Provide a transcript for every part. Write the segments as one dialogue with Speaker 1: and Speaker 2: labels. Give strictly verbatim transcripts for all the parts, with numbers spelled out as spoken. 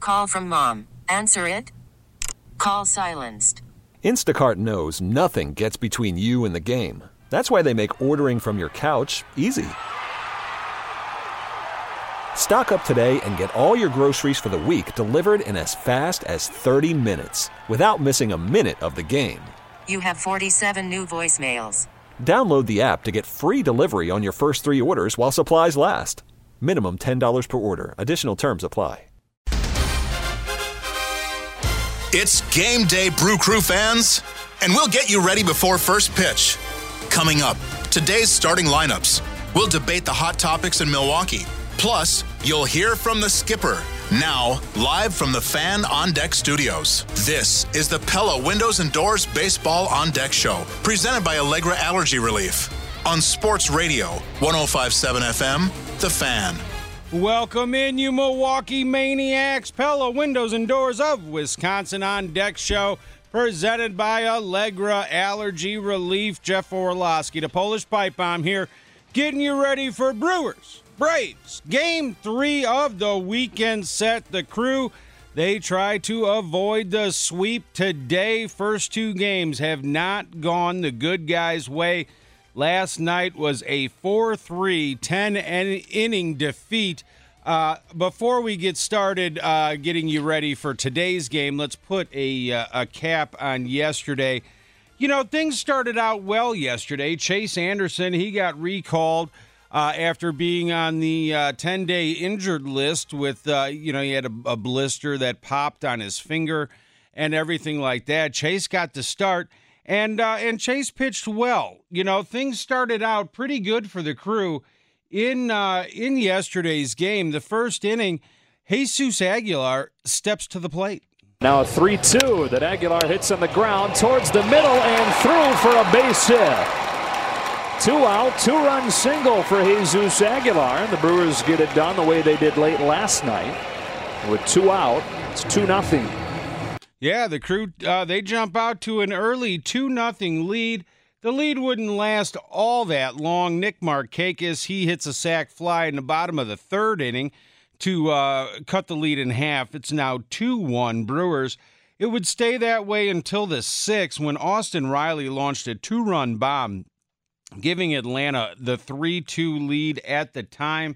Speaker 1: Call from mom. Answer it. Call silenced.
Speaker 2: Instacart knows nothing gets between you and the game. That's why they make ordering from your couch easy. Stock up today and get all your groceries for the week delivered in as fast as thirty minutes without missing a minute of the game.
Speaker 1: You have forty-seven new voicemails.
Speaker 2: Download the app to get free delivery on your first three orders while supplies last. Minimum ten dollars per order. Additional terms apply.
Speaker 3: It's game day, Brew Crew fans, and we'll get you ready before first pitch. Coming up, today's starting lineups. We'll debate the hot topics in Milwaukee. Plus, you'll hear from the skipper. Now, live from the Fan On Deck studios. This is the Pella Windows and Doors Baseball On Deck Show, presented by Allegra Allergy Relief. On Sports Radio, one oh five point seven F M, The Fan.
Speaker 4: Welcome in, you Milwaukee Maniacs. Pella Windows and Doors of Wisconsin On Deck Show, presented by Allegra Allergy Relief. Jeff Orlowski, the Polish Pipe Bomb here, getting you ready for Brewers Braves game three of the weekend set. The Crew, they try to avoid the sweep today. First two games have not gone the good guys' way. Last night was a four three, ten-inning defeat. Uh, before we get started uh, getting you ready for today's game, let's put a, uh, a cap on yesterday. You know, things started out well yesterday. Chase Anderson, he got recalled uh, after being on the uh, ten-day injured list with, uh, you know, he had a, a blister that popped on his finger and everything like that. Chase got the start. And uh, and Chase pitched well. You know, things started out pretty good for the Crew in uh, in yesterday's game. The first inning, Jesus Aguilar steps to the plate.
Speaker 5: Now a three two that Aguilar hits on the ground towards the middle and through for a base hit. Two out, two-run single for Jesus Aguilar. And the Brewers get it done the way they did late last night. With two out, it's two nothing.
Speaker 4: Yeah, the Crew, uh, they jump out to an early two nothing lead. The lead wouldn't last all that long. Nick Markakis, he hits a sac fly in the bottom of the third inning to uh, cut the lead in half. It's now two one Brewers. It would stay that way until the sixth when Austin Riley launched a two-run bomb, giving Atlanta the three two lead at the time.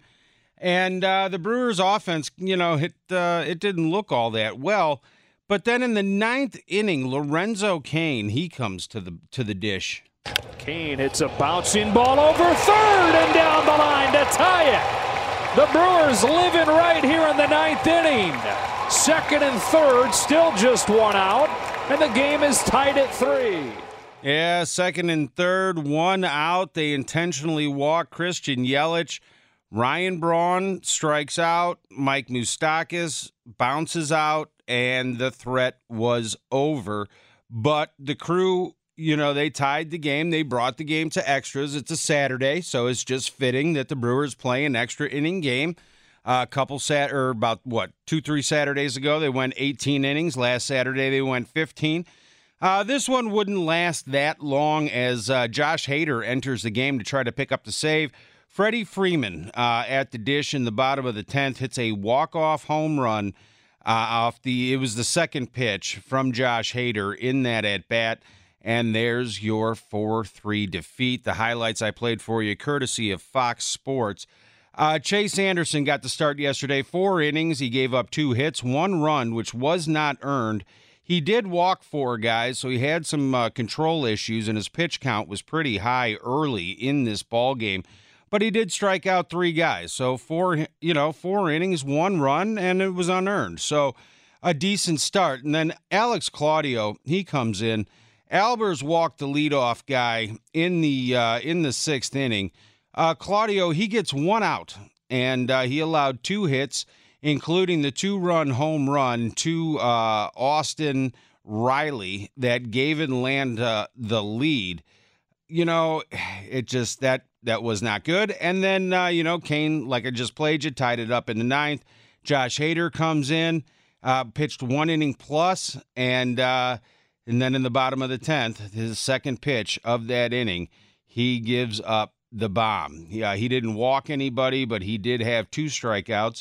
Speaker 4: And uh, the Brewers' offense, you know, it, uh, it didn't look all that well. But then in the ninth inning, Lorenzo Cain, he comes to the to the dish.
Speaker 5: Cain hits a bouncing ball over third and down the line to tie it. The Brewers living right here in the ninth inning. Second and third, still just one out, and the game is tied at three.
Speaker 4: Yeah, second and third, one out. They intentionally walk Christian Yelich. Ryan Braun strikes out. Mike Moustakas bounces out. And the threat was over. But the Crew, you know, they tied the game. They brought the game to extras. It's a Saturday, so it's just fitting that the Brewers play an extra inning game. Uh, a couple sat or about what two, three Saturdays ago, they went eighteen innings. Last Saturday, they went fifteen. Uh, this one wouldn't last that long as uh, Josh Hader enters the game to try to pick up the save. Freddie Freeman uh, at the dish in the bottom of the tenth hits a walk-off home run. Uh, off the, it was the second pitch from Josh Hader in that at-bat, and there's your four three defeat. The highlights I played for you, courtesy of Fox Sports. Uh, Chase Anderson got the start yesterday, four innings. He gave up two hits, one run, which was not earned. He did walk four guys, so he had some uh, control issues, and his pitch count was pretty high early in this ball game. But he did strike out three guys. So four, you know, four innings, one run, and it was unearned. So a decent start. And then Alex Claudio, he comes in. Albers walked the leadoff guy in the uh, in the sixth inning. Uh, Claudio, he gets one out, and uh, he allowed two hits, including the two-run home run to uh, Austin Riley that gave Atlanta the lead. You know, it just that. That was not good. And then, uh, you know, Cain, like I just played you, tied it up in the ninth. Josh Hader comes in, uh, pitched one inning plus, and uh, and then in the bottom of the tenth, his second pitch of that inning, he gives up the bomb. Yeah, he didn't walk anybody, but he did have two strikeouts.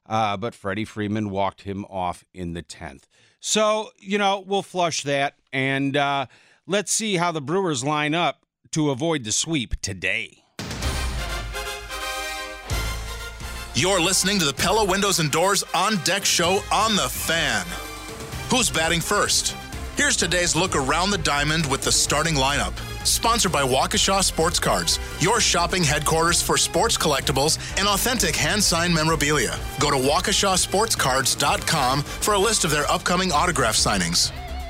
Speaker 4: uh, but Freddie Freeman walked him off in the tenth. So, you know, we'll flush that, and uh, let's see how the Brewers line up to avoid the sweep today.
Speaker 3: You're listening to the Pella Windows and Doors On Deck Show on The Fan. Who's batting first? Here's today's look around the diamond with the starting lineup. Sponsored by Waukesha Sports Cards, your shopping headquarters for sports collectibles and authentic hand-signed memorabilia. Go to waukesha sports cards dot com for a list of their upcoming autograph signings.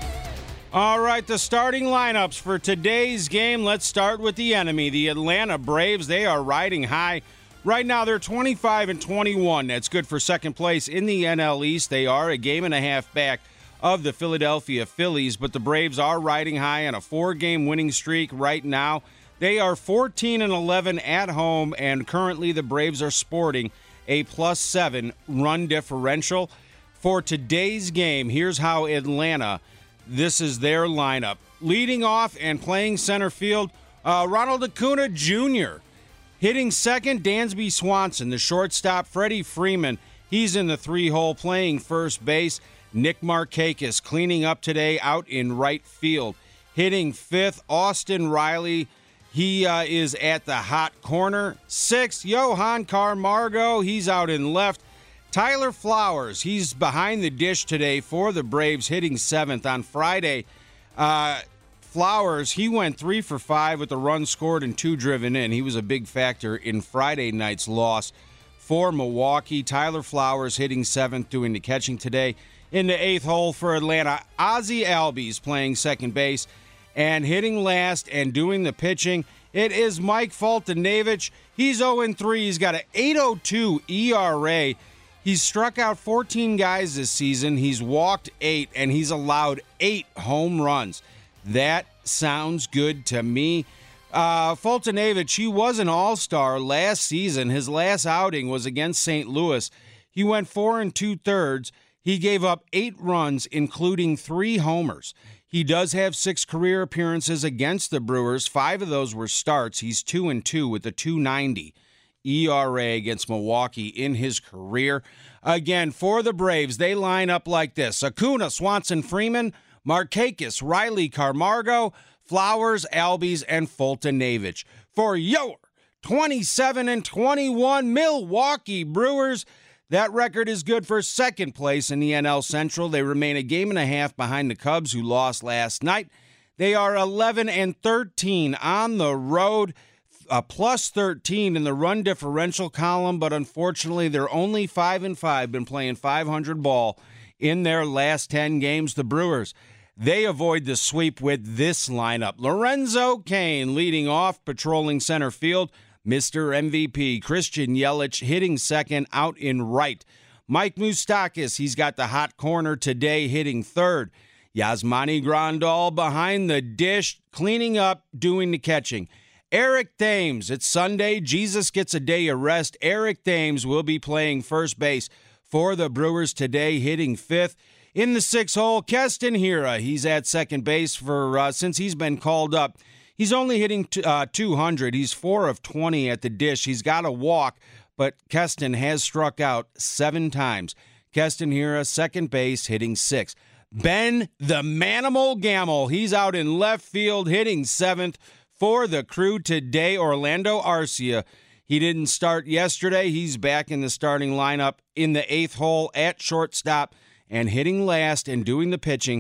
Speaker 4: All right, the starting lineups for today's game. Let's start with the enemy, the Atlanta Braves. They are riding high. Right now, they're twenty-five and twenty-one. That's good for second place in the N L East. They are a game and a half back of the Philadelphia Phillies, but the Braves are riding high on a four-game winning streak right now. They are fourteen and eleven at home, and currently the Braves are sporting a plus seven run differential. For today's game, here's how Atlanta, this is their lineup. Leading off and playing center field, uh, Ronald Acuna Junior Hitting second, Dansby Swanson. The shortstop, Freddie Freeman. He's in the three-hole playing first base. Nick Markakis cleaning up today out in right field. Hitting fifth, Austin Riley. He uh, is at the hot corner. Sixth, Johan Camargo. He's out in left. Tyler Flowers, he's behind the dish today for the Braves, hitting seventh. On Friday, uh, Flowers, he went three for five with a run scored and two driven in. He was a big factor in Friday night's loss for Milwaukee. Tyler Flowers hitting seventh, doing the catching today. In the eighth hole for Atlanta, Ozzie Albies playing second base and hitting last and doing the pitching. It is Mike Foltynewicz. He's oh and three. He's got an eight oh two E R A. He's struck out fourteen guys this season. He's walked eight, and he's allowed eight home runs. That sounds good to me. Uh, Foltynewicz, he was an all-star last season. His last outing was against Saint Louis. He went four and two-thirds. He gave up eight runs, including three homers. He does have six career appearances against the Brewers. Five of those were starts. He's two and two with a two ninety E R A against Milwaukee in his career. Again, for the Braves, they line up like this: Acuna, Swanson, Freeman, Markakis, Riley, Camargo, Flowers, Albies, and Foltynewicz. For your twenty-seven and twenty-one Milwaukee Brewers, that record is good for second place in the N L Central. They remain a game and a half behind the Cubs, who lost last night. They are eleven and thirteen on the road, a plus thirteen in the run differential column, but unfortunately they're only five and five, been playing five hundred ball in their last ten games. The Brewers, they avoid the sweep with this lineup. Lorenzo Cain leading off, patrolling center field. Mister M V P, Christian Yelich, hitting second out in right. Mike Moustakas, he's got the hot corner today, hitting third. Yasmani Grandal behind the dish, cleaning up, doing the catching. Eric Thames, it's Sunday. Jesus gets a day of rest. Eric Thames will be playing first base for the Brewers today, hitting fifth. In the sixth hole, Keston Hiura, he's at second base for uh, since he's been called up. He's only hitting t- uh, two hundred. He's four of twenty at the dish. He's got a walk, but Keston has struck out seven times. Keston Hiura, second base, hitting six. Ben the Manimal Gamble, he's out in left field, hitting seventh for the Crew today. Orlando Arcia, he didn't start yesterday. He's back in the starting lineup in the eighth hole at shortstop and hitting last and doing the pitching.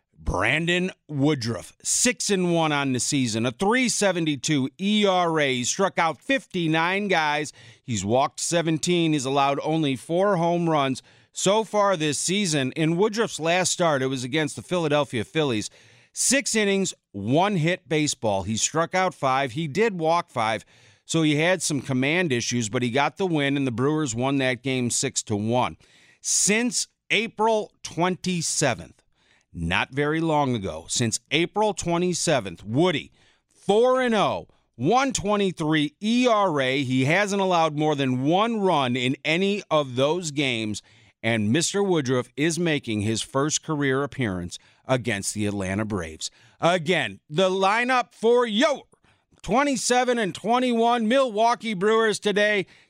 Speaker 4: Brandon Woodruff, six and one on the season, a three seventy-two E R A. He struck out fifty-nine guys. He's walked seventeen. He's allowed only four home runs so far this season. In Woodruff's last start, it was against the Philadelphia Phillies. Six innings, one hit baseball. He struck out five. He did walk five, so he had some command issues, but he got the win, and the Brewers won that game six to one. Since April twenty-seventh, not very long ago, since April twenty-seventh, Woody, four and oh, one twenty-three E R A. He hasn't allowed more than one run in any of those games, and Mister Woodruff is making his first career appearance against the Atlanta Braves. Again, the lineup for your twenty-seven and twenty-one Milwaukee Brewers today: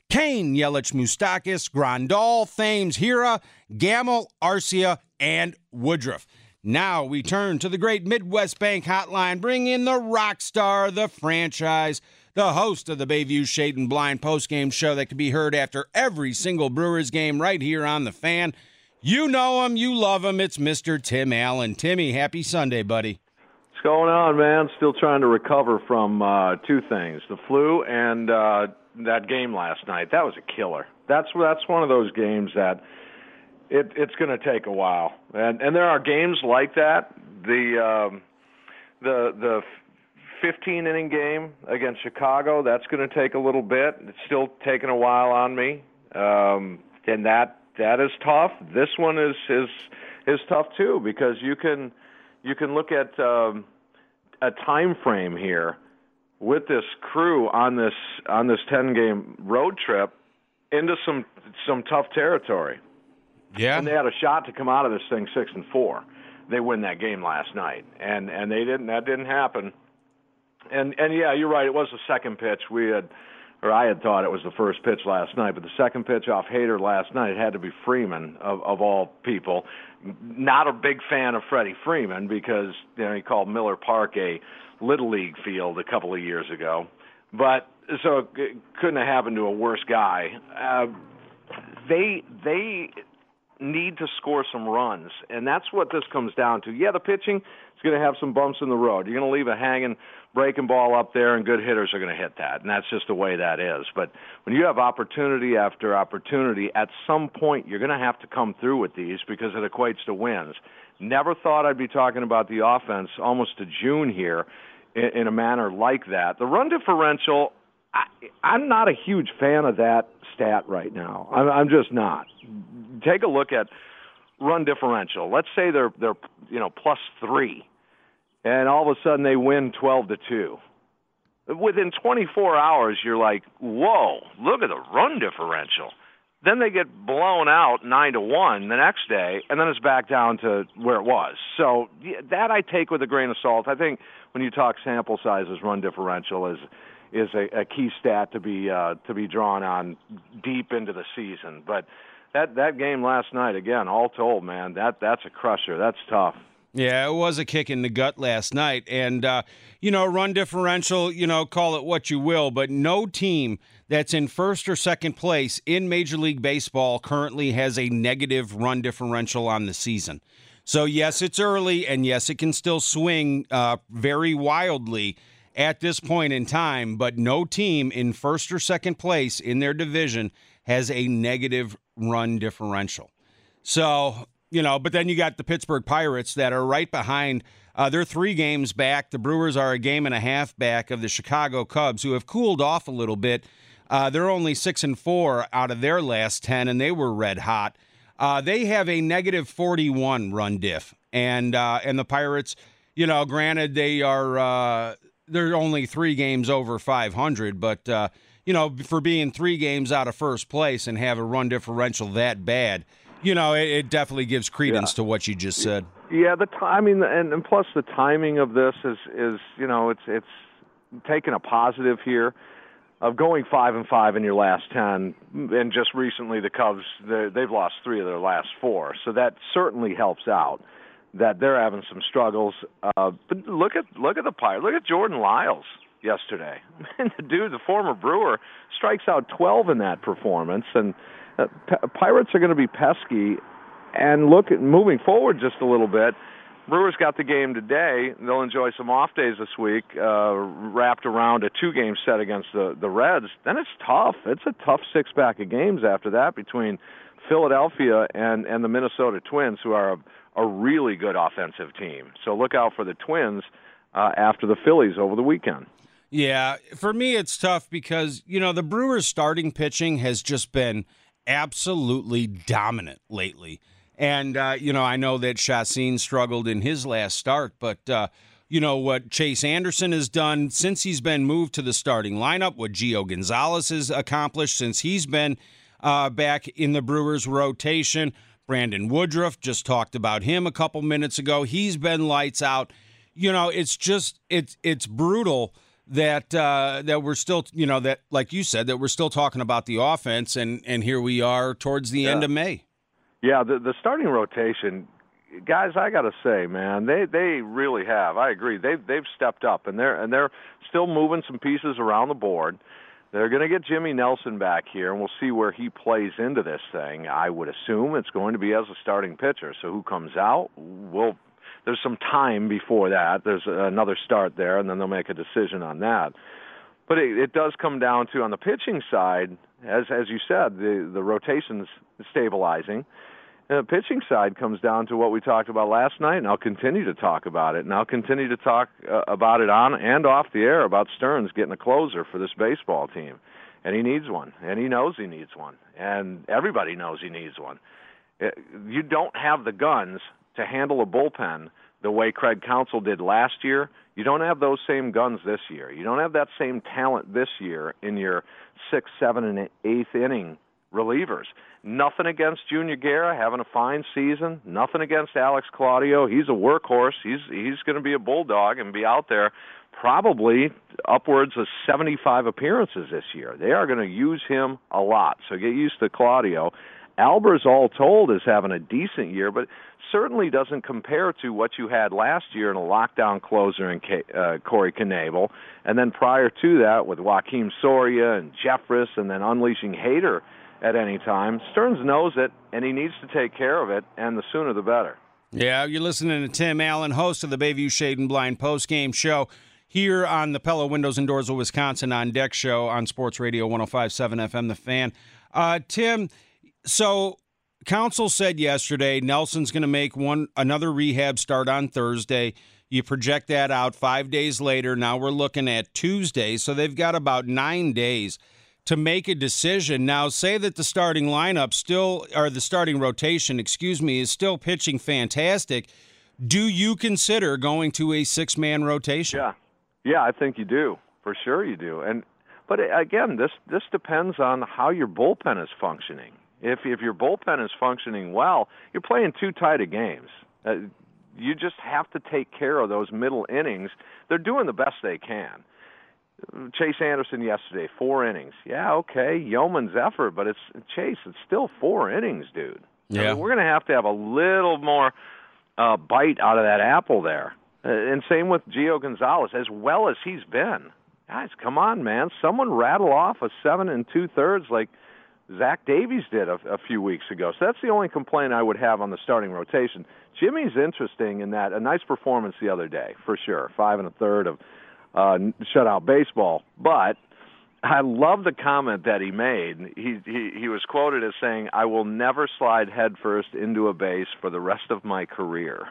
Speaker 4: Kane, Yelich, Moustakis, Grandal, Thames, Hira, Gamble, Arcia, and Woodruff. Now we turn to the great Midwest Bank Hotline. Bring in the rock star, the franchise, the host of the Bayview Shade and Blind postgame show that can be heard after every single Brewers game right here on The Fan. You know him, you love him. It's Mister Tim Allen. Timmy, happy Sunday, buddy.
Speaker 6: What's going on, man? Still trying to recover from uh, two things, the flu and uh, that game last night. That was a killer. That's that's one of those games that it, it's going to take a while. And and there are games like that. The um, the the fifteen-inning game against Chicago, that's going to take a little bit. It's still taking a while on me. Um, and that that is tough. This one is is is tough too, because you can you can look at um, a time frame here with this crew on this on this ten-game road trip into some some tough territory.
Speaker 4: Yeah,
Speaker 6: and they had a shot to come out of this thing six and four. They win that game last night, and and they didn't. That didn't happen. And and yeah, you're right. It was the second pitch. We had, or I had thought it was the first pitch last night, but the second pitch off Hader last night, it had to be Freeman of of all people. Not a big fan of Freddie Freeman because, you know, he called Miller Park a Little League field a couple of years ago. But so it couldn't have happened to a worse guy. Uh, they they need to score some runs, and that's what this comes down to. Yeah, the pitching is going to have some bumps in the road. You're going to leave a hanging breaking ball up there, and good hitters are going to hit that, and that's just the way that is. But when you have opportunity after opportunity, at some point you're going to have to come through with these because it equates to wins. Never thought I'd be talking about the offense almost to June here in, in a manner like that. The run differential, I, I'm not a huge fan of that stat right now. I'm, I'm just not. Take a look at run differential. Let's say they're they're you know plus three, and all of a sudden they win twelve to two. Within twenty-four hours, you're like, whoa, look at the run differential. Then they get blown out nine to one the next day, and then it's back down to where it was. So that I take with a grain of salt. I think when you talk sample sizes, run differential is is a, a key stat to be uh, to be drawn on deep into the season. But that that game last night, again, all told, man, that that's a crusher. That's tough.
Speaker 4: Yeah, it was a kick in the gut last night. And, uh, you know, run differential, you know, call it what you will, but no team that's in first or second place in Major League Baseball currently has a negative run differential on the season. So, yes, it's early, and yes, it can still swing uh, very wildly at this point in time, but no team in first or second place in their division has a negative run differential. So, you know, but then you got the Pittsburgh Pirates that are right behind. Uh, they're three games back. The Brewers are a game and a half back of the Chicago Cubs, who have cooled off a little bit. Uh, they're only six and four out of their last ten, and they were red hot. Uh, they have a negative forty-one run diff, and uh, and the Pirates, you know, granted they are uh, they're only three games over five hundred, but uh, you know, for being three games out of first place and have a run differential that bad, you know, it, it definitely gives credence yeah. to what you just said.
Speaker 6: Yeah, the t- I mean, and, and plus the timing of this is, is you know, it's it's taking a positive here of going five and five in your last ten, and just recently the Cubs they've lost three of their last four, so that certainly helps out. That they're having some struggles, uh, but look at look at the Pirates. Look at Jordan Lyles yesterday. Man, the dude, the former Brewer, strikes out twelve in that performance, and uh, P- Pirates are going to be pesky. And look at moving forward just a little bit. Brewers got the game today. They'll enjoy some off days this week, uh, wrapped around a two-game set against the, the Reds. Then it's tough. It's a tough six-pack of games after that between Philadelphia and, and the Minnesota Twins, who are a, a really good offensive team. So look out for the Twins uh, after the Phillies over the weekend.
Speaker 4: Yeah, for me it's tough because, you know, the Brewers' starting pitching has just been absolutely dominant lately. And, uh, you know, I know that Chacin struggled in his last start, but, uh, you know, what Chase Anderson has done since he's been moved to the starting lineup, what Gio Gonzalez has accomplished since he's been uh, back in the Brewers' rotation. Brandon Woodruff, just talked about him a couple minutes ago. He's been lights out. You know, it's just, it's, it's brutal that uh, that we're still, you know, that like you said, that we're still talking about the offense, and, and here we are towards the yeah. end of May.
Speaker 6: Yeah, the the starting rotation, guys, I got to say, man, they they really have. I agree. They've they've stepped up, and they're and they're still moving some pieces around the board. They're going to get Jimmy Nelson back here, and we'll see where he plays into this thing. I would assume it's going to be as a starting pitcher. So who comes out? We'll, there's some time before that. There's another start there, and then they'll make a decision on that. But it, it does come down to, on the pitching side, as as you said, the, the rotation's stabilizing. And the pitching side comes down to what we talked about last night, and I'll continue to talk about it. And I'll continue to talk uh, about it on and off the air about Stearns getting a closer for this baseball team. And he needs one, and he knows he needs one. And everybody knows he needs one. It, you don't have the guns to handle a bullpen the way Craig Counsell did last year. You don't have those same guns this year. You don't have that same talent this year in your sixth, seventh, and eighth inning relievers. Nothing against Junior Guerra having a fine season. Nothing against Alex Claudio. He's a workhorse. He's he's going to be a bulldog and be out there probably upwards of seventy-five appearances this year. They are going to use him a lot. So get used to Claudio. Albers, all told, is having a decent year, but certainly doesn't compare to what you had last year in a lockdown closer in K- uh, Corey Knebel. And then prior to that with Joakim Soria and Jeffress and then unleashing Hader at any time. Stearns knows it, and he needs to take care of it, and the sooner the better.
Speaker 4: Yeah, you're listening to Tim Allen, host of the Bayview Shade and Blind postgame show here on the Pella Windows and Doors of Wisconsin On Deck show on Sports Radio one oh five point seven F M, The Fan. Uh, Tim, so Counsell said yesterday Nelson's going to make one another rehab start on Thursday. You project that out five days later. Now we're looking at Tuesday, so they've got about nine days to make a decision. Now, say that the starting lineup still, or the starting rotation, excuse me, is still pitching fantastic. Do you consider going to a six-man rotation?
Speaker 6: Yeah, yeah, I think you do. For sure you do. And but again, this this depends on how your bullpen is functioning. If if your bullpen is functioning well, you're playing too tight of games. Uh, you just have to take care of those middle innings. They're doing the best they can. Chase Anderson yesterday, four innings. Yeah, okay, yeoman's effort, but it's Chase. It's still four innings, dude.
Speaker 4: Yeah,
Speaker 6: I mean, we're going to have to have a little more uh, bite out of that apple there. Uh, and same with Gio Gonzalez, as well as he's been. Guys, come on, man. Someone rattle off a seven and two thirds like Zach Davies did a, a few weeks ago. So that's the only complaint I would have on the starting rotation. Jimmy's interesting in that a nice performance the other day, for sure. Five and a third of Uh, shutout baseball, but I love the comment that he made. He, he he was quoted as saying, "I will never slide headfirst into a base for the rest of my career."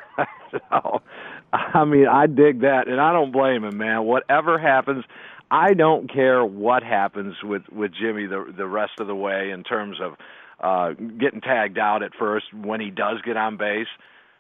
Speaker 6: So, I mean, I dig that, and I don't blame him, man. Whatever happens, I don't care what happens with, with Jimmy the the rest of the way in terms of uh, getting tagged out at first when he does get on base,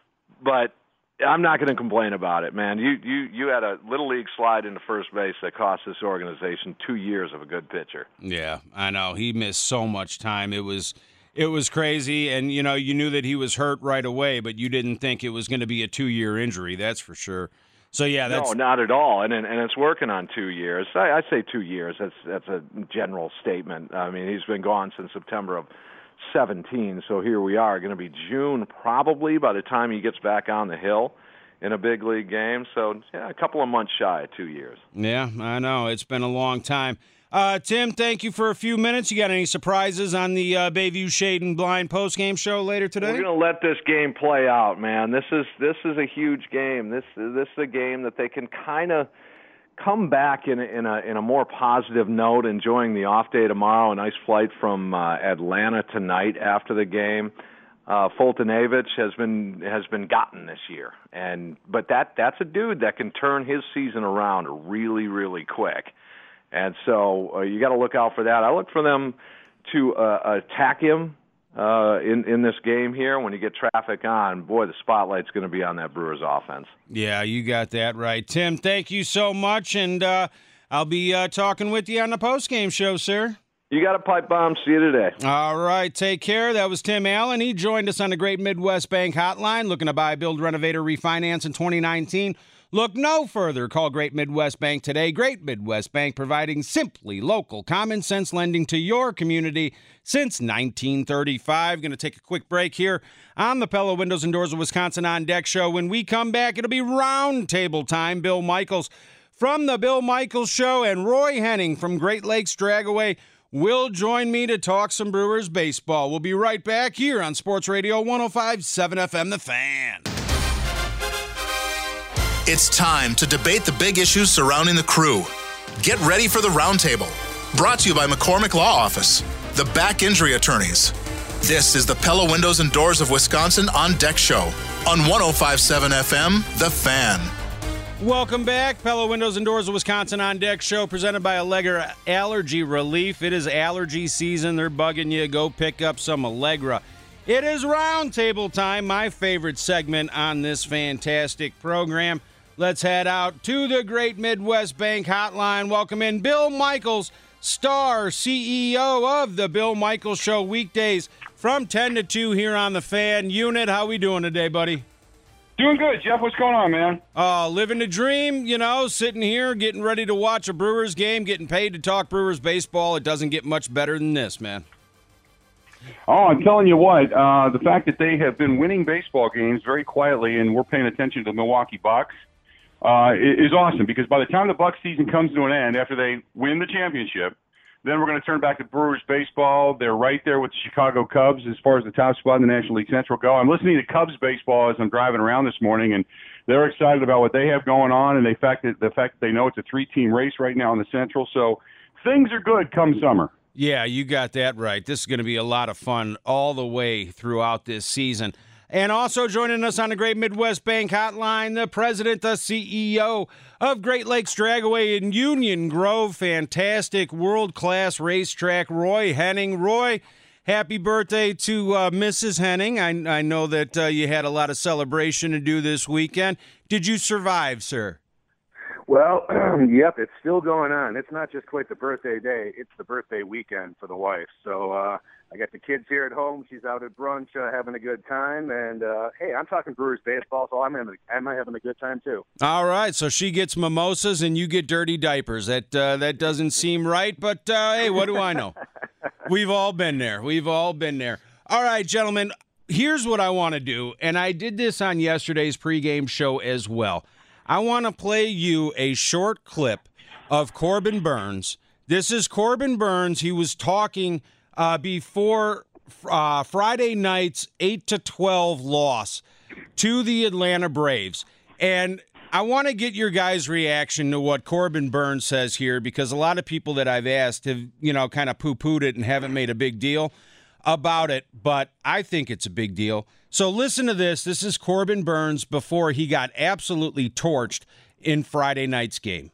Speaker 6: but I'm not going to complain about it, man. You you you had a little league slide into first base that cost this organization two years of a good pitcher.
Speaker 4: Yeah, I know. He missed so much time. It was it was crazy, and you know you knew that he was hurt right away, but you didn't think it was going to be a two-year injury. That's for sure. So yeah, that's
Speaker 6: no, not at all. And and, and it's working on two years. I, I say two years. That's that's a general statement. I mean, he's been gone since September of seventeen, so here we are, going to be June probably by the time he gets back on the hill in a big league game. So yeah, a couple of months shy of two years.
Speaker 4: Yeah, I know. It's been a long time. Uh, Tim, thank you for a few minutes. You got any surprises on the uh, Bayview Shade and Blind postgame show later today?
Speaker 6: We're going to let this game play out, man. This is this is a huge game. This this is a game that they can kind of come back in a, in a in a more positive note, enjoying the off day tomorrow. A nice flight from uh, Atlanta tonight after the game. Uh, Fultonavich has been has been gotten this year, and but that that's a dude that can turn his season around really really quick, and so uh, you got to look out for that. I look for them to uh, attack him uh, in in this game here. When you get traffic on, boy, the spotlight's going to be on that Brewers offense.
Speaker 4: Yeah, you got that right. Tim, thank you so much, and uh, I'll be uh, talking with you on the postgame show, sir.
Speaker 6: You got a pipe bomb. See you today.
Speaker 4: All right, take care. That was Tim Allen. He joined us on the Great Midwest Bank Hotline, looking to buy, build, renovate, or refinance in twenty nineteen. Look no further. Call Great Midwest Bank today. Great Midwest Bank, providing simply local, common sense lending to your community since nineteen thirty-five. Going to take a quick break here on the Pella Windows and Doors of Wisconsin On Deck show. When we come back, it'll be round table time. Bill Michaels from the Bill Michaels Show and Roy Henning from Great Lakes Dragaway will join me to talk some Brewers baseball. We'll be right back here on Sports Radio one oh five point seven F M, The Fan.
Speaker 3: It's time to debate the big issues surrounding the Crew. Get ready for the Roundtable, brought to you by McCormick Law Office, the back injury attorneys. This is the Pella Windows and Doors of Wisconsin On Deck show on one oh five point seven F M, The Fan.
Speaker 4: Welcome back. Pella Windows and Doors of Wisconsin On Deck show presented by Allegra Allergy Relief. It is allergy season. They're bugging you. Go pick up some Allegra. It is Roundtable time, my favorite segment on this fantastic program. Let's head out to the Great Midwest Bank Hotline. Welcome in Bill Michaels, star C E O of the Bill Michaels Show, weekdays from ten to two here on the Fan. Unit, how we doing today, buddy?
Speaker 7: Doing good, Jeff. What's going on, man?
Speaker 4: Oh, living the dream, you know, sitting here, getting ready to watch a Brewers game, getting paid to talk Brewers baseball. It doesn't get much better than this, man.
Speaker 7: Oh, I'm telling you what, uh, the fact that they have been winning baseball games very quietly and we're paying attention to the Milwaukee Bucks uh, is awesome, because by the time the Bucks season comes to an end, after they win the championship, then we're going to turn back to Brewers baseball. They're right there with the Chicago Cubs as far as the top spot in the National League Central go. I'm listening to Cubs baseball as I'm driving around this morning, and they're excited about what they have going on, and the fact that the fact that they know it's a three-team race right now in the Central. So things are good come summer.
Speaker 4: Yeah, you got that right. This is going to be a lot of fun all the way throughout this season. And also joining us on the Great Midwest Bank Hotline, the president, the C E O of Great Lakes Dragaway in Union Grove, fantastic world-class racetrack, Roy Henning. Roy, happy birthday to uh, Missus Henning. I, I know that uh, you had a lot of celebration to do this weekend. Did you survive, sir?
Speaker 8: Well, yep, it's still going on. It's not just quite the birthday day. It's the birthday weekend for the wife. So uh, I got the kids here at home. She's out at brunch uh, having a good time. And, uh, hey, I'm talking Brewers baseball, so I'm having, am I having a good time, too.
Speaker 4: All right, so she gets mimosas and you get dirty diapers. That, uh, that doesn't seem right, but, uh, hey, what do I know? We've all been there. We've all been there. All right, gentlemen, here's what I want to do, and I did this on yesterday's pregame show as well. I want to play you a short clip of Corbin Burnes. This is Corbin Burnes. He was talking uh, before uh, Friday night's eight to twelve loss to the Atlanta Braves. And I want to get your guys' reaction to what Corbin Burnes says here, because a lot of people that I've asked have, you know, kind of poo-pooed it and haven't made a big deal about it, but I think it's a big deal. So listen to this. This is Corbin Burnes before he got absolutely torched in Friday night's game.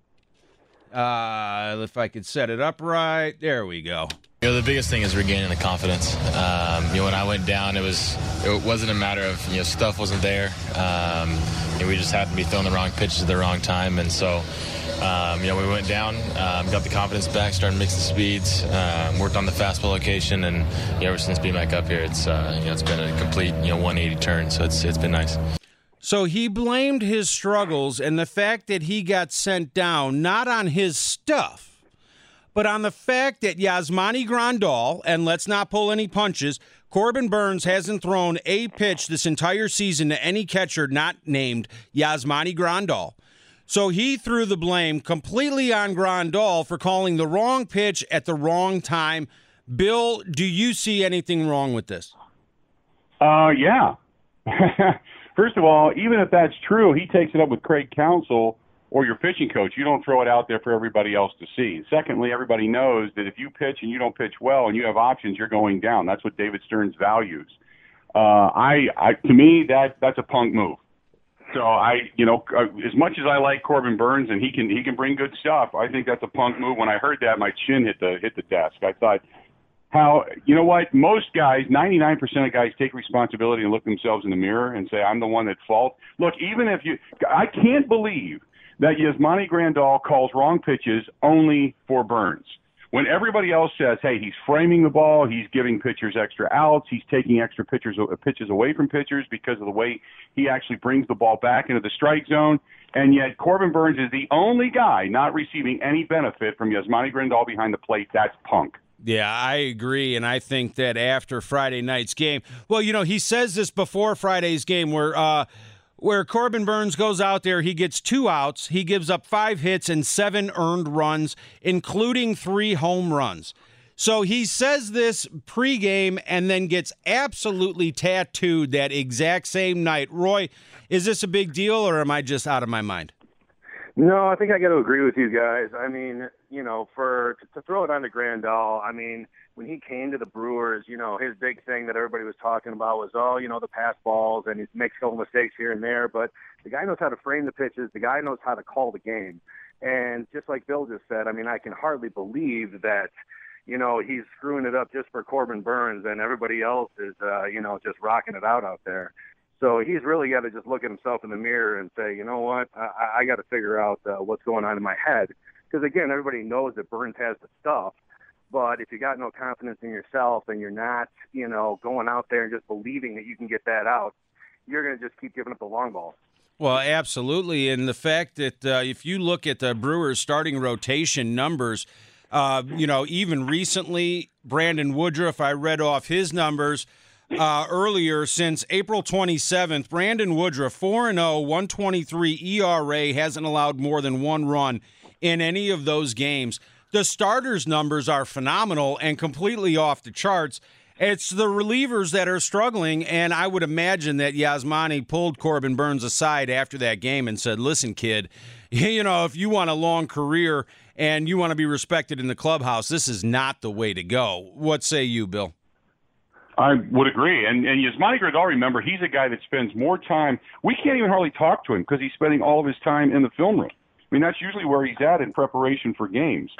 Speaker 4: Uh, if I could set it up right. There we go.
Speaker 9: You know, the biggest thing is regaining the confidence. Um, you know, when I went down, it was it wasn't a matter of, you know, stuff wasn't there. Um, you know, we just happened to be throwing the wrong pitches at the wrong time, and so Um, you know, we went down, um, got the confidence back, started mixing speeds, um, worked on the fastball location, and you know, ever since being back up here, it's uh, you know, it's been a complete, you know, one eighty turn. So it's it's been nice.
Speaker 4: So he blamed his struggles and the fact that he got sent down not on his stuff, but on the fact that Yasmani Grandal, and let's not pull any punches, Corbin Burnes hasn't thrown a pitch this entire season to any catcher not named Yasmani Grandal. So he threw the blame completely on Grandal for calling the wrong pitch at the wrong time. Bill, do you see anything wrong with this?
Speaker 7: Uh, yeah. First of all, even if that's true, he takes it up with Craig Counsell or your pitching coach. You don't throw it out there for everybody else to see. Secondly, everybody knows that if you pitch and you don't pitch well and you have options, you're going down. That's what David Stearns values. Uh, I, I, to me, that that's a punk move. So I, you know, as much as I like Corbin Burnes and he can he can bring good stuff, I think that's a punk move. When I heard that, my chin hit the hit the desk. I thought, how, you know what? Most guys, ninety-nine percent of guys take responsibility and look themselves in the mirror and say, I'm the one at fault. Look, even if you, I can't believe that Yasmani Grandal calls wrong pitches only for Burnes. When everybody else says, hey, he's framing the ball, he's giving pitchers extra outs, he's taking extra pitchers, pitches away from pitchers because of the way he actually brings the ball back into the strike zone, and yet Corbin Burnes is the only guy not receiving any benefit from Yasmani Grandal behind the plate. That's punk.
Speaker 4: Yeah, I agree, and I think that after Friday night's game, well, you know, he says this before Friday's game where uh, where Corbin Burnes goes out there, he gets two outs, he gives up five hits and seven earned runs, including three home runs. So he says this pregame and then gets absolutely tattooed that exact same night. Roy, is this a big deal, or am I just out of my mind?
Speaker 8: No, I think I got to agree with you guys. I mean, you know, for to throw it on to Grandal, I mean, when he came to the Brewers, you know, his big thing that everybody was talking about was, oh, you know, the pass balls, and he makes a couple mistakes here and there. But the guy knows how to frame the pitches. The guy knows how to call the game. And just like Bill just said, I mean, I can hardly believe that, you know, he's screwing it up just for Corbin Burnes and everybody else is, uh, you know, just rocking it out out there. So he's really got to just look at himself in the mirror and say, you know what, I, I got to figure out uh, what's going on in my head. Because, again, everybody knows that Burnes has the stuff. But if you got no confidence in yourself and you're not, you know, going out there and just believing that you can get that out, you're going to just keep giving up the long balls.
Speaker 4: Well, absolutely. And the fact that uh, if you look at the Brewers' starting rotation numbers, uh, you know, even recently, Brandon Woodruff, I read off his numbers uh, earlier. Since April twenty-seventh, Brandon Woodruff, four and oh, one twenty-three E R A, hasn't allowed more than one run in any of those games. The starters' numbers are phenomenal and completely off the charts. It's the relievers that are struggling, and I would imagine that Yasmani pulled Corbin Burnes aside after that game and said, listen, kid, you know, if you want a long career and you want to be respected in the clubhouse, this is not the way to go. What say you, Bill?
Speaker 7: I would agree. And, and Yasmani Grandal, remember, he's a guy that spends more time. We can't even hardly talk to him because he's spending all of his time in the film room. I mean, that's usually where he's at in preparation for games.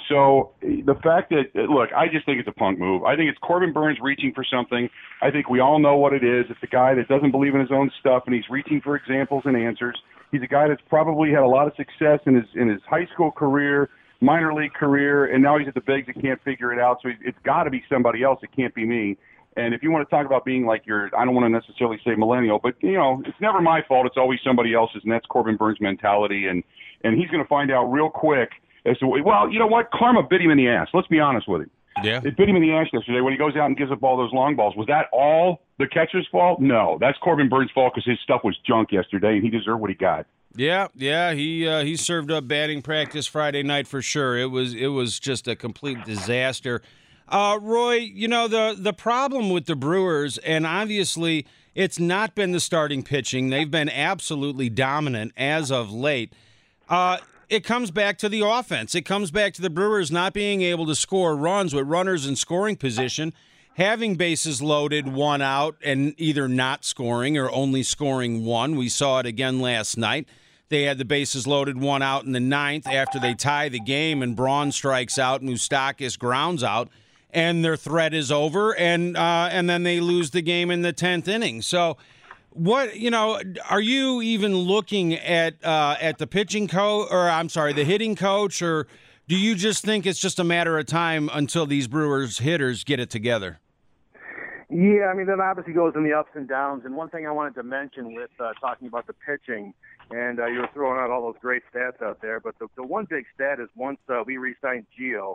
Speaker 7: So the fact that, look, I just think it's a punk move. I think it's Corbin Burnes reaching for something. I think we all know what it is. It's a guy that doesn't believe in his own stuff, and he's reaching for examples and answers. He's a guy that's probably had a lot of success in his in his high school career, minor league career, and now he's at the bigs and can't figure it out. So it's got to be somebody else. It can't be me. And if you want to talk about being like your, I don't want to necessarily say millennial, but, you know, it's never my fault. It's always somebody else's, and that's Corbin Burnes' mentality. And, and he's going to find out real quick as to, well, you know what? Karma bit him in the ass. Let's be honest with him.
Speaker 4: Yeah.
Speaker 7: It bit him in the ass yesterday when he goes out and gives up all those long balls. Was that all the catcher's fault? No. That's Corbin Burnes' fault because his stuff was junk yesterday, and he deserved what he got.
Speaker 4: Yeah, yeah, he uh, he served up batting practice Friday night for sure. It was it was just a complete disaster. Uh, Roy, you know, the, the problem with the Brewers, and obviously it's not been the starting pitching. They've been absolutely dominant as of late. Uh, it comes back to the offense. It comes back to the Brewers not being able to score runs with runners in scoring position, having bases loaded, one out, and either not scoring or only scoring one. We saw it again last night. They had the bases loaded, one out in the ninth after they tie the game, and Braun strikes out, Moustakas grounds out, and their threat is over, and uh, and then they lose the game in the tenth inning. So, what you know, are you even looking at uh, at the pitching coach, or I'm sorry, the hitting coach, or do you just think it's just a matter of time until these Brewers hitters get it together?
Speaker 8: Yeah, I mean, that obviously goes in the ups and downs. And one thing I wanted to mention with uh, talking about the pitching, and uh, you were throwing out all those great stats out there, but the, the one big stat is once uh, we re-signed Gio,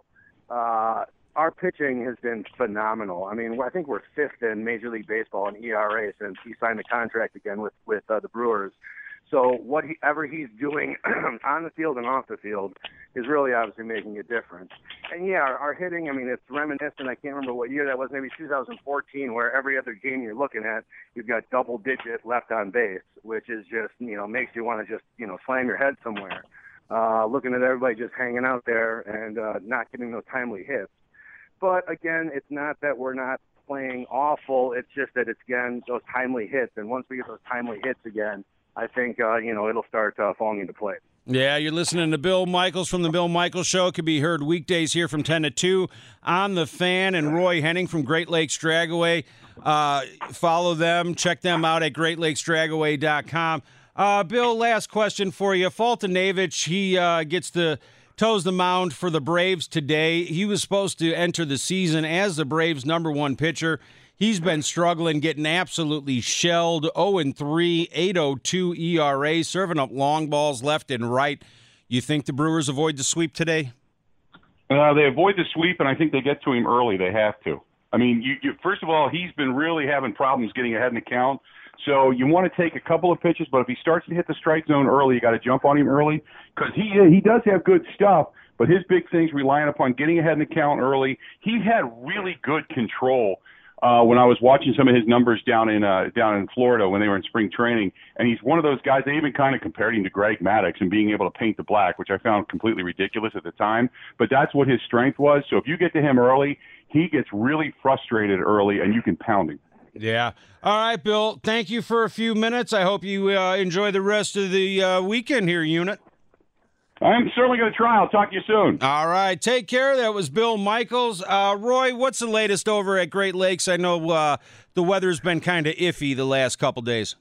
Speaker 8: uh, our pitching has been phenomenal. I mean, I think we're fifth in Major League Baseball in E R A since he signed the contract again with, with uh, the Brewers. So whatever he's doing on the field and off the field is really obviously making a difference. And, yeah, our, our hitting, I mean, it's reminiscent. I can't remember what year that was, maybe two thousand fourteen, where every other game you're looking at, you've got double-digit left on base, which is just, you know, makes you want to just, you know, slam your head somewhere. Uh, looking at everybody just hanging out there and uh, not getting those timely hits. But, again, it's not that we're not playing awful. It's just that it's, again, those timely hits. And once we get those timely hits again, I think, uh, you know, it'll start uh, falling into place.
Speaker 4: Yeah, you're listening to Bill Michaels from The Bill Michaels Show. It can be heard weekdays here from ten to two on The Fan. And Roy Henning from Great Lakes Dragaway. Uh, follow them. Check them out at great lakes dragaway dot com. Uh, Bill, last question for you. Foltynewicz, he uh, gets the toes the mound for the Braves today. He was supposed to enter the season as the Braves' number one pitcher. He's been struggling, getting absolutely shelled. oh and three, eight oh two E R A, serving up long balls left and right. You think the Brewers avoid the sweep today?
Speaker 7: Uh, they avoid the sweep, and I think they get to him early. They have to. I mean, you, you, first of all, he's been really having problems getting ahead in the count. So you want to take a couple of pitches, but if he starts to hit the strike zone early, you got to jump on him early because he he does have good stuff. But his big thing's relying upon getting ahead in the count early. He had really good control uh, when I was watching some of his numbers down in uh, down in Florida when they were in spring training. And he's one of those guys. They even kind of compared him to Greg Maddux and being able to paint the black, which I found completely ridiculous at the time. But that's what his strength was. So if you get to him early, he gets really frustrated early, and you can pound him.
Speaker 4: Yeah. All right, Bill, thank you for a few minutes. I hope you uh, enjoy the rest of the uh, weekend here, Unit.
Speaker 7: I'm certainly going to try. I'll talk to you soon.
Speaker 4: All right. Take care. That was Bill Michaels. Uh, Roy, what's the latest over at Great Lakes? I know uh, the weather's been kind of iffy the last couple days.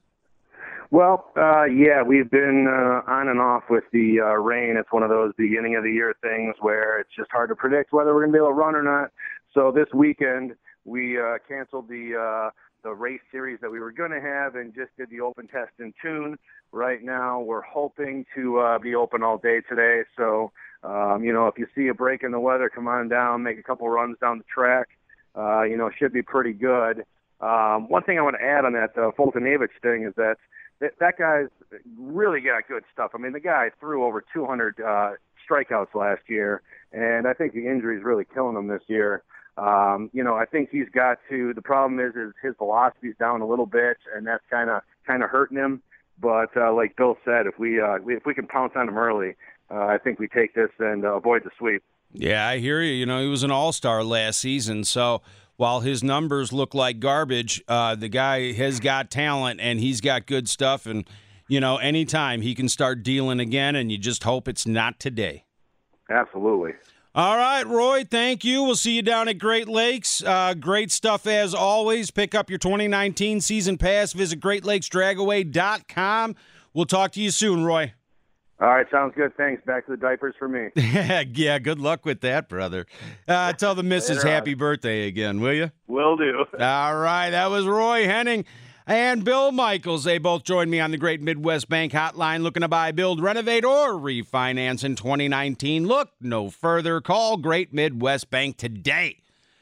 Speaker 8: Well, uh, yeah, we've been uh, on and off with the uh, rain. It's one of those beginning of the year things where it's just hard to predict whether we're going to be able to run or not. So this weekend, we uh, canceled the uh, the race series that we were going to have and just did the open test in Tune. Right now, we're hoping to uh, be open all day today. So, um, you know, if you see a break in the weather, come on down, make a couple runs down the track. Uh, you know, should be pretty good. Um, one thing I want to add on that uh, Foltynewicz thing is that, that that guy's really got good stuff. I mean, the guy threw over two hundred uh, strikeouts last year, and I think the injury's really killing him this year. Um, you know, I think he's got to. The problem is, is his velocity's down a little bit, and that's kind of kind of hurting him. But uh, like Bill said, if we, uh, we if we can pounce on him early, uh, I think we take this and uh, avoid the sweep.
Speaker 4: Yeah, I hear you. You know, he was an all-star last season, so while his numbers look like garbage, uh, the guy has got talent and he's got good stuff. And you know, anytime he can start dealing again, and you just hope it's not today.
Speaker 8: Absolutely.
Speaker 4: All right, Roy, thank you. We'll see you down at Great Lakes. Uh, great stuff as always. Pick up your twenty nineteen season pass. Visit great lakes dragaway dot com. We'll talk to you soon, Roy.
Speaker 8: All right, sounds good. Thanks. Back to the diapers for me.
Speaker 4: Yeah, good luck with that, brother. Uh, tell the missus happy birthday again, will you?
Speaker 8: Will do.
Speaker 4: All right, that was Roy Henning and Bill Michaels. They both joined me on the Great Midwest Bank Hotline. Looking to buy, build, renovate, or refinance in twenty nineteen? Look no further. Call Great Midwest Bank today.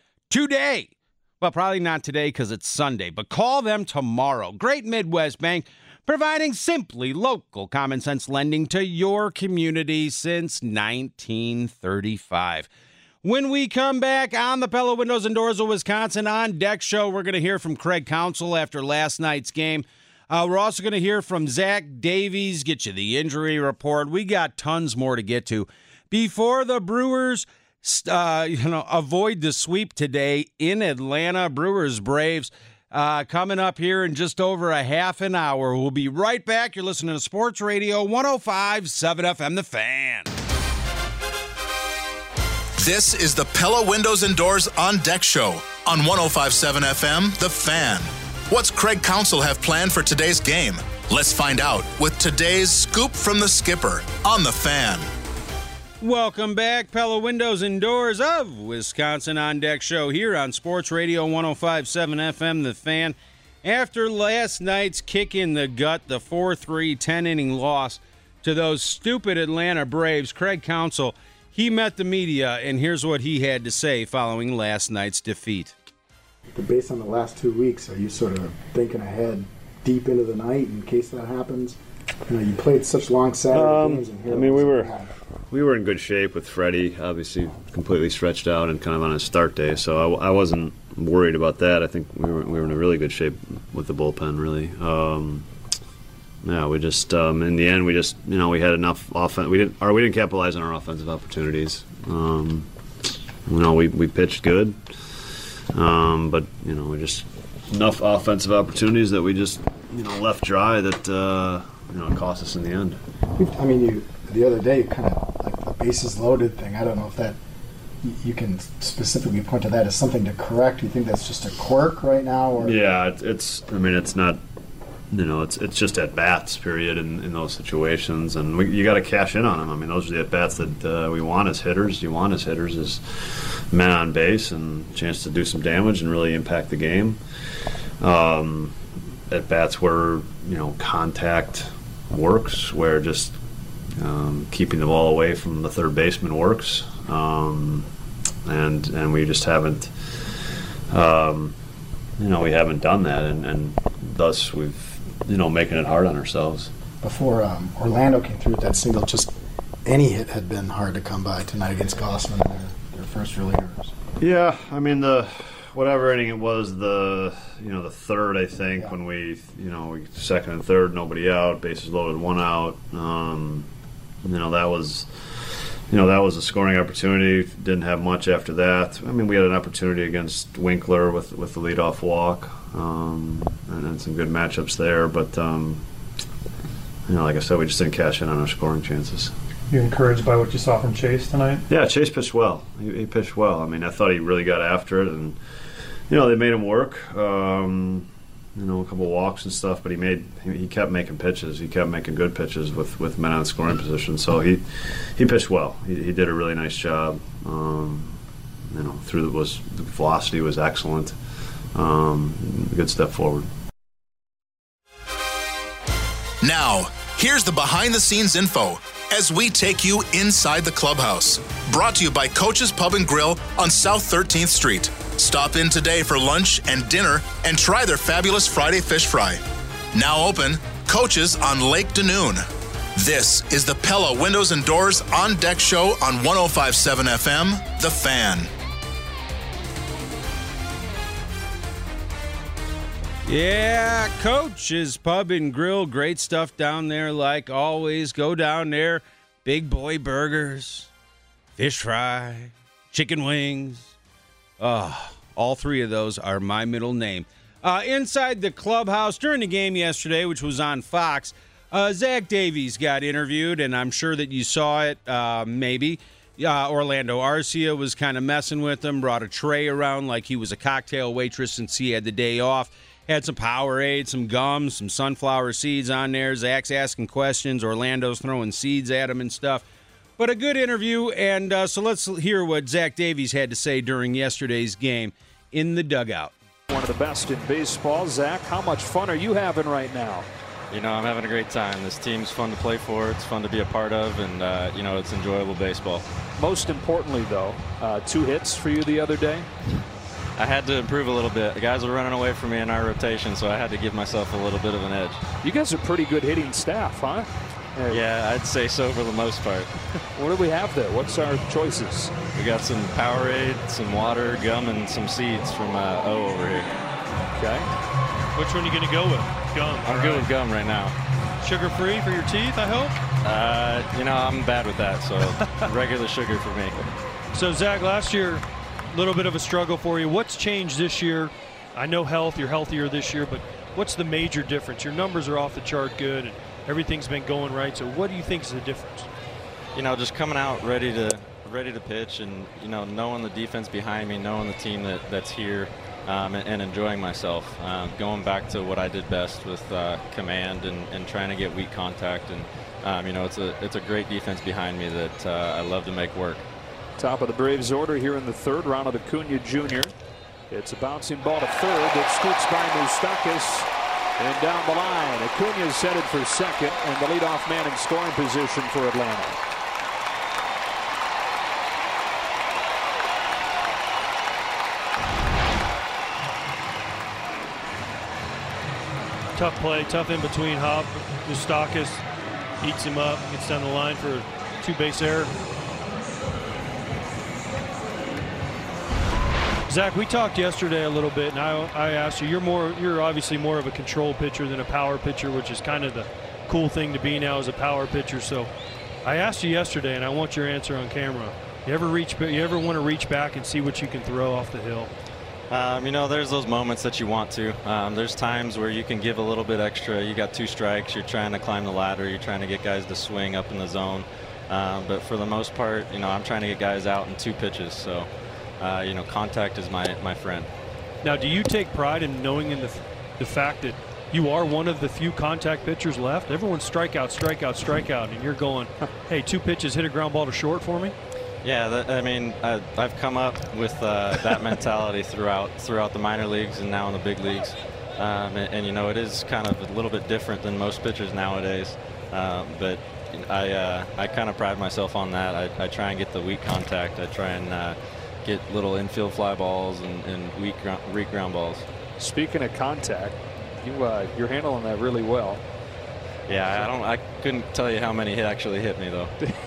Speaker 4: Today. Well, probably not today because it's Sunday, but call them tomorrow. Great Midwest Bank, providing simply local common sense lending to your community since nineteen thirty-five. When we come back on the Pella Windows and Doors of Wisconsin On Deck Show, we're going to hear from Craig Counsell after last night's game. Uh, we're also going to hear from Zach Davies, get you the injury report. We got tons more to get to. Before the Brewers uh, you know, avoid the sweep today in Atlanta, Brewers Braves, uh, coming up here in just over a half an hour. We'll be right back. You're listening to Sports Radio one oh five point seven F M, The Fan.
Speaker 3: This is the Pella Windows and Doors On Deck Show on one oh five point seven F M, The Fan. What's Craig Counsell have planned for today's game? Let's find out with today's Scoop from the Skipper on The Fan.
Speaker 4: Welcome back, Pella Windows and Doors of Wisconsin On Deck Show here on Sports Radio one oh five point seven F M, The Fan. After last night's kick in the gut, the four three ten-inning loss to those stupid Atlanta Braves, Craig Counsell, he met the media, and here's what he had to say following last night's defeat.
Speaker 10: Based on the last two weeks, are you sort of thinking ahead deep into the night in case that happens? You know, you played such long Saturday
Speaker 11: um,
Speaker 10: games. And here
Speaker 11: I mean, we were
Speaker 10: happened.
Speaker 11: we were in good shape with Freddie, obviously completely stretched out and kind of on his start day, so I, I wasn't worried about that. I think we were we were in a really good shape with the bullpen, really. Um, Yeah, we just um, in the end we just you know we had enough offense. We didn't or we didn't capitalize on our offensive opportunities. Um, you know we, we pitched good, um, but you know we just enough offensive opportunities that we just you know left dry that uh, you know cost us in the end.
Speaker 10: I mean, you the other day kind of like the bases loaded thing. I don't know if that you can specifically point to that as something to correct. Do you think that's just a quirk right now? Or?
Speaker 11: Yeah, it's, it's I mean it's not. you know, it's it's just at bats, period, in, in those situations, and we, you got to cash in on them. I mean, those are the at bats that uh, we want as hitters. You want as hitters as men on base and a chance to do some damage and really impact the game. Um, at bats where you know contact works, where just um, keeping the ball away from the third baseman works, um, and and we just haven't. Um, you know, we haven't done that, and, and thus we've. You know, making it hard on ourselves.
Speaker 10: Before um, Orlando came through with that single, just any hit had been hard to come by tonight against Gossman, their, their first relievers.
Speaker 11: Yeah, I mean the whatever inning it was, the you know the third, I think, yeah. when we you know we second and third, nobody out, bases loaded, one out. Um, you know that was you know that was a scoring opportunity. Didn't have much after that. I mean, we had an opportunity against Winkler with with the leadoff walk. Um, and, and some good matchups there, but um, you know, like I said, we just didn't cash in on our scoring chances.
Speaker 12: You encouraged by what you saw from Chase tonight?
Speaker 11: Yeah, Chase pitched well. He, he pitched well. I mean, I thought he really got after it, and you know, they made him work. Um, you know, a couple of walks and stuff, but he made he, he kept making pitches. He kept making good pitches with, with men on scoring position. So he he pitched well. He, he did a really nice job. Um, you know, through the was the velocity was excellent. Um, good step forward.
Speaker 3: Now, here's the behind-the-scenes info as we take you inside the clubhouse. Brought to you by Coach's Pub and Grill on South thirteenth Street. Stop in today for lunch and dinner and try their fabulous Friday fish fry. Now open, Coach's on Lake Danoon. This is the Pella Windows and Doors On Deck Show on one oh five point seven F M, The Fan.
Speaker 4: Yeah, Coach's Pub and Grill. Great stuff down there like always. Go down there. Big boy burgers, fish fry, chicken wings. Oh, all three of those are my middle name. Uh, inside the clubhouse during the game yesterday, which was on Fox, uh, Zach Davies got interviewed, and I'm sure that you saw it uh, maybe. Uh, Orlando Arcia was kind of messing with him, brought a tray around like he was a cocktail waitress since he had the day off. Had some Powerade, some gum, some sunflower seeds on there. Zach's asking questions. Orlando's throwing seeds at him and stuff. But a good interview, and uh, so let's hear what Zach Davies had to say during yesterday's game in the dugout.
Speaker 5: One of the best in baseball. Zach, how much fun are you having right now?
Speaker 13: You know, I'm having a great time. This team's fun to play for. It's fun to be a part of, and, uh, you know, it's enjoyable baseball.
Speaker 5: Most importantly, though, uh, two hits for you the other day?
Speaker 13: I had to improve a little bit. The guys were running away from me in our rotation, so I had to give myself a little bit of an edge.
Speaker 5: You guys are pretty good hitting staff, huh?
Speaker 13: Yeah, I'd say so for the most part.
Speaker 5: What do we have there? What's our choices?
Speaker 13: We got some Powerade, some water, gum, and some seeds from uh, O over here.
Speaker 5: Okay.
Speaker 14: Which one are you going to go with? Gum.
Speaker 13: I'm
Speaker 14: right.
Speaker 13: good with gum right now.
Speaker 14: Sugar-free for your teeth, I hope?
Speaker 13: Uh, you know, I'm bad with that, so regular sugar for me.
Speaker 14: So, Zach, last year, a little bit of a struggle for you. What's changed this year? I know health, you're healthier this year, but what's the major difference? Your numbers are off the chart good, and everything's been going right, so what do you think is the difference?
Speaker 13: You know, just coming out ready to ready to pitch, and, you know, knowing the defense behind me, knowing the team that, that's here, um, and, and enjoying myself. Um, going back to what I did best with uh, command and, and trying to get weak contact. And, um, you know, it's a, it's a great defense behind me that uh, I love to make work.
Speaker 5: Top of the Braves order here in the third. Ronald Acuna Junior It's a bouncing ball to third that scoots by Moustakas. And down the line, Acuna's headed for second, and the leadoff man in scoring position for Atlanta.
Speaker 14: Tough play, tough in between. Hop, Moustakas eats him up, gets down the line for a two-base error. Zach, we talked yesterday a little bit, and I, I asked you, you're more, you're obviously more of a control pitcher than a power pitcher, which is kind of the cool thing to be now as a power pitcher. So I asked you yesterday, and I want your answer on camera. You ever reach, you ever want to reach back and see what you can throw off the hill?
Speaker 13: Um, you know, there's those moments that you want to. Um, there's times where you can give a little bit extra. You got two strikes. You're trying to climb the ladder. You're trying to get guys to swing up in the zone. Um, but for the most part, you know, I'm trying to get guys out in two pitches. So. Uh, you know, contact is my, my friend.
Speaker 14: Now, do you take pride in knowing in the, the fact that you are one of the few contact pitchers left. Everyone's strikeout, strikeout, strikeout, and you're going, hey, two pitches, hit a ground ball to short for me?
Speaker 13: Yeah, that, I mean, I, I've come up with uh, that mentality throughout throughout the minor leagues and now in the big leagues. Um, and, and, you know, it is kind of a little bit different than most pitchers nowadays. Um, but I uh, I kind of pride myself on that. I, I try and get the weak contact. I try and uh, get little infield fly balls and, and weak, weak ground balls.
Speaker 5: Speaking of contact, you, uh, you're handling that really well.
Speaker 13: Yeah, I don't. I couldn't tell you how many hit actually hit me, though.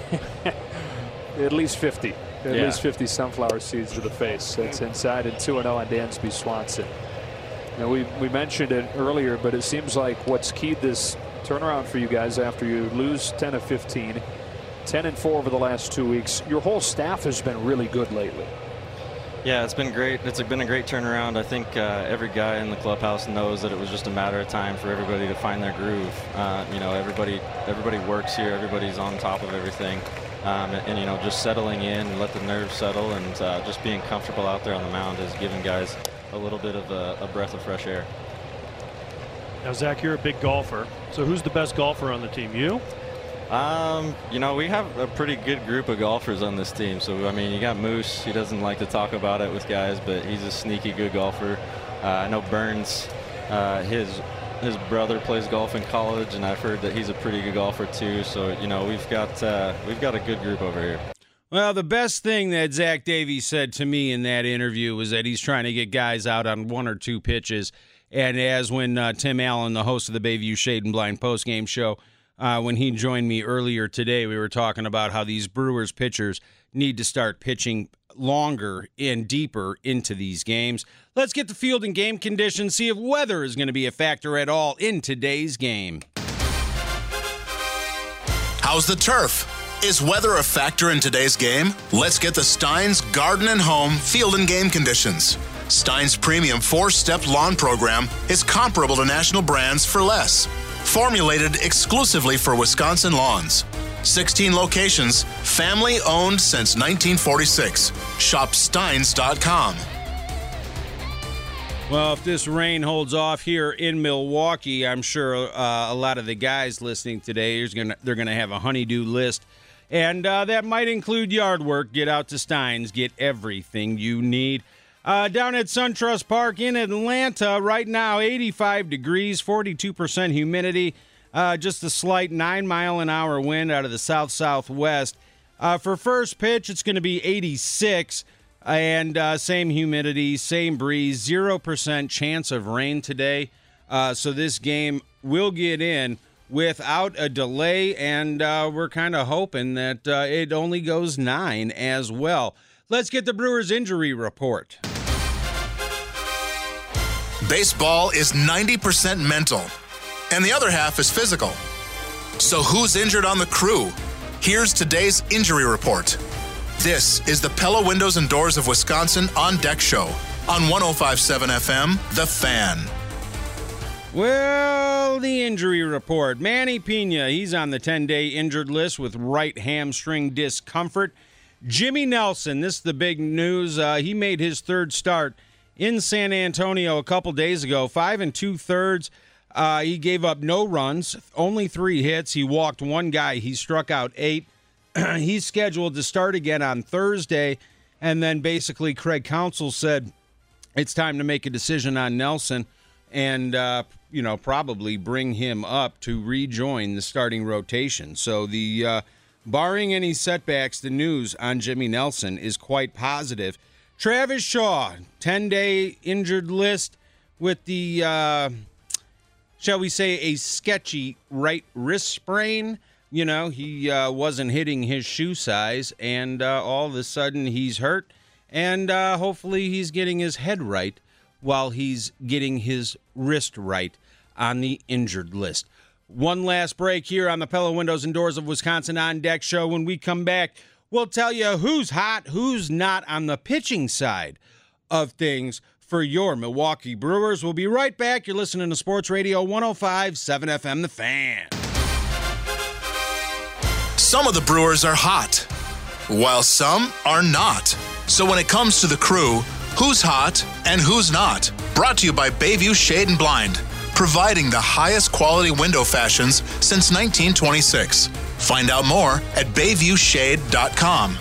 Speaker 5: At least fifty. At
Speaker 13: yeah.
Speaker 5: least fifty sunflower seeds to the face. It's inside and two and oh on Dansby Swanson. Now, we, we mentioned it earlier, but it seems like what's keyed this turnaround for you guys after you lose ten of fifteen, ten and four over the last two weeks, your whole staff has been really good lately.
Speaker 13: Yeah, it's been great. It's been a great turnaround. I think uh, every guy in the clubhouse knows that it was just a matter of time for everybody to find their groove. Uh, you know, everybody everybody works here. Everybody's on top of everything. Um, and, and, you know, just settling in and let the nerves settle and uh, just being comfortable out there on the mound is giving guys a little bit of a, a breath of fresh air.
Speaker 14: Now, Zach, you're a big golfer. So who's the best golfer on the team? You?
Speaker 13: Um, you know, we have a pretty good group of golfers on this team. So, I mean, you got Moose. He doesn't like to talk about it with guys, but he's a sneaky good golfer. Uh, I know Burns, uh, his his brother plays golf in college, and I've heard that he's a pretty good golfer too. So, you know, we've got uh, we've got a good group over here.
Speaker 4: Well, the best thing that Zach Davies said to me in that interview was that he's trying to get guys out on one or two pitches. And as when uh, Tim Allen, the host of the Bayview Shade and Blind postgame show, uh, when he joined me earlier today, we were talking about how these Brewers pitchers need to start pitching longer and deeper into these games. Let's get the field and game conditions, see if weather is going to be a factor at all in today's game.
Speaker 3: How's the turf? Is weather a factor in today's game? Let's get the Steins Garden and Home field and game conditions. Steins' premium four-step lawn program is comparable to national brands for less. Formulated exclusively for Wisconsin lawns. sixteen locations, family-owned since nineteen forty-six. Shop Steins dot com.
Speaker 4: Well, if this rain holds off here in Milwaukee, I'm sure uh, a lot of the guys listening today is gonna they're going to have a honey-do list. And uh, that might include yard work. Get out to Steins. Get everything you need. Uh, down at SunTrust Park in Atlanta right now, eighty-five degrees, forty-two percent humidity, uh, just a slight nine mile an hour wind out of the south-southwest. Uh, for first pitch, it's going to be eighty-six, and uh, same humidity, same breeze, zero percent chance of rain today. Uh, so this game will get in without a delay, and uh, we're kind of hoping that uh, it only goes nine as well. Let's get the Brewers injury report.
Speaker 3: Baseball is ninety percent mental, and the other half is physical. So who's injured on the crew? Here's today's injury report. This is the Pella Windows and Doors of Wisconsin On Deck Show on one oh five point seven F M, The Fan.
Speaker 4: Well, the injury report. Manny Pena, he's on the ten-day injured list with right hamstring discomfort. Jimmy Nelson, this is the big news. Uh, he made his third start in San Antonio a couple days ago, five and two-thirds. Uh, he gave up no runs, only three hits. He walked one guy. He struck out eight. He's scheduled to start again on Thursday, and then basically Craig Counsell said it's time to make a decision on Nelson and, uh, you know, probably bring him up to rejoin the starting rotation. So the uh, barring any setbacks, the news on Jimmy Nelson is quite positive. Travis Shaw, ten-day injured list with the, uh, shall we say, a sketchy right wrist sprain. You know, he uh, wasn't hitting his shoe size, and uh, all of a sudden he's hurt, and uh, hopefully he's getting his head right while he's getting his wrist right on the injured list. One last break here on the Pella Windows and Doors of Wisconsin On Deck Show. When we come back, we'll tell you who's hot, who's not on the pitching side of things for your Milwaukee Brewers. We'll be right back. You're listening to Sports Radio one oh five point seven F M, The Fan.
Speaker 3: Some of the Brewers are hot, while some are not. So when it comes to the crew, who's hot and who's not? Brought to you by Bayview Shade and Blind. providing the highest quality window fashions since nineteen twenty-six. Find out more at bayview shade dot com.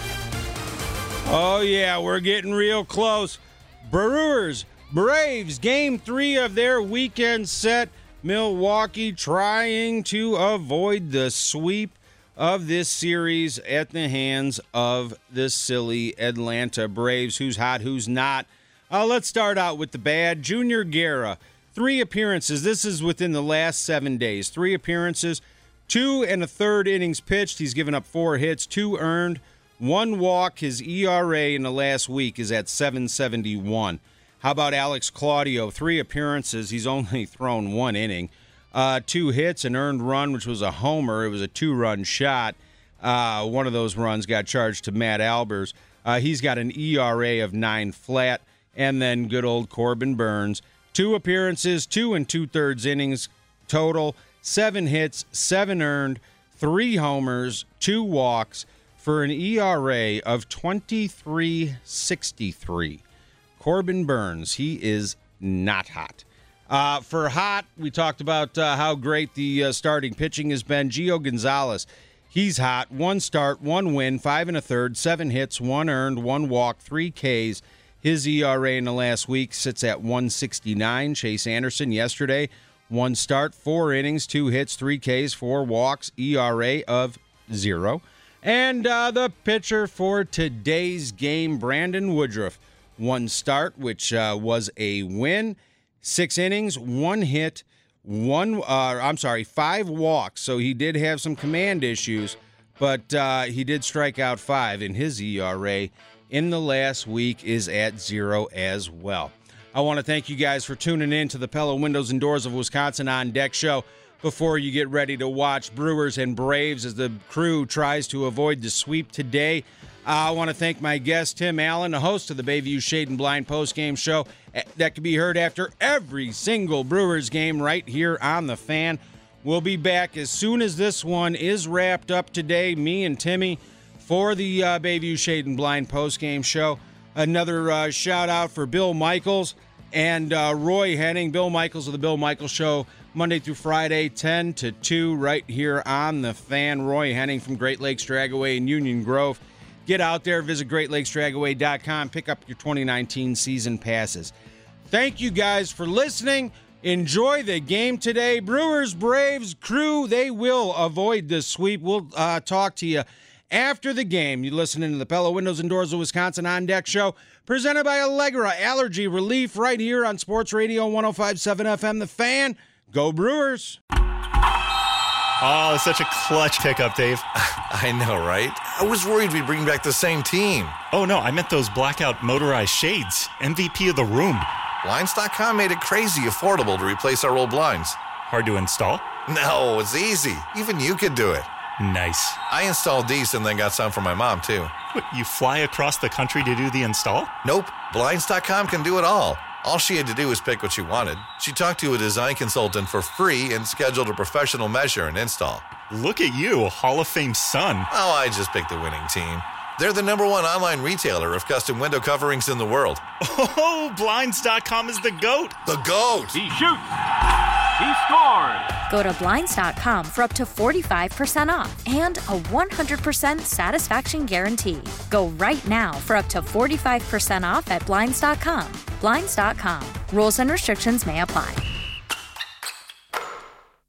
Speaker 4: Oh, yeah, we're getting real close. Brewers, Braves, game three of their weekend set. Milwaukee trying to avoid the sweep of this series at the hands of the silly Atlanta Braves. Who's hot, who's not? Uh, let's start out with the bad. Junior Guerra, three appearances. This is within the last seven days. Three appearances, two and a third innings pitched. He's given up four hits, two earned, one walk. His E R A in the last week is at seven seventy-one. How about Alex Claudio? Three appearances. He's only thrown one inning. Uh, two hits, an earned run, which was a homer. It was a two-run shot. Uh, one of those runs got charged to Matt Albers. Uh, he's got an E R A of nine flat. And then good old Corbin Burnes. Two appearances, two and two-thirds innings total, seven hits, seven earned, three homers, two walks, for an E R A of twenty-three sixty-three. Corbin Burnes, he is not hot. Uh, for hot, we talked about uh, how great the uh, starting pitching has been. Gio Gonzalez, he's hot. One start, one win, five and a third, seven hits, one earned, one walk, three Ks. His E R A in the last week sits at one sixty-nine. Chase Anderson yesterday, one start, four innings, two hits, three Ks, four walks, E R A of zero. And uh, the pitcher for today's game, Brandon Woodruff, one start, which uh, was a win, six innings, one hit, one. Uh, I'm sorry, five walks. So he did have some command issues, but uh, he did strike out five, and his E R A in the last week is at zero as well. I want to thank you guys for tuning in to the Pella Windows and Doors of Wisconsin On Deck show. Before you get ready to watch Brewers and Braves as the crew tries to avoid the sweep today, uh, I want to thank my guest, Tim Allen, the host of the Bayview Shade and Blind postgame show that can be heard after every single Brewers game right here on The Fan. We'll be back as soon as this one is wrapped up today, me and Timmy, for the uh, Bayview Shade and Blind postgame show. Another uh, shout-out for Bill Michaels and uh, Roy Henning. Bill Michaels of the Bill Michaels Show, Monday through Friday, ten to two, right here on The Fan. Roy Henning from Great Lakes Dragaway in Union Grove. Get out there, visit great lakes dragaway dot com, pick up your twenty nineteen season passes. Thank you guys for listening. Enjoy the game today. Brewers, Braves, crew, they will avoid the sweep. We'll uh, talk to you after the game. You're listening to the Pella Windows and Doors of Wisconsin On Deck show, presented by Allegra Allergy Relief, right here on Sports Radio one oh five point seven F M, The Fan. Go Brewers!
Speaker 15: Oh, it's such a clutch pickup, Dave.
Speaker 16: I know, right? I was worried we'd bring back the same team.
Speaker 15: Oh, no, I meant those blackout motorized shades. M V P of the room.
Speaker 16: Blinds dot com made it crazy affordable to replace our old blinds.
Speaker 15: Hard to install?
Speaker 16: No, it's easy. Even you could do it.
Speaker 15: Nice.
Speaker 16: I installed these and then got some for my mom, too.
Speaker 15: What, you fly across the country to do the install?
Speaker 16: Nope. Blinds dot com can do it all. All she had to do was pick what she wanted. She talked to a design consultant for free and scheduled a professional measure and install.
Speaker 15: Look at you, Hall of Fame son.
Speaker 16: Oh, I just picked the winning team. They're the number one online retailer of custom window coverings in the world.
Speaker 15: Oh, Blinds dot com is the GOAT.
Speaker 16: The GOAT.
Speaker 17: He shoots. He scored.
Speaker 18: Go to Blinds dot com for up to forty-five percent off and a one hundred percent satisfaction guarantee. Go right now for up to forty-five percent off at Blinds dot com. Blinds dot com. Rules and restrictions may apply.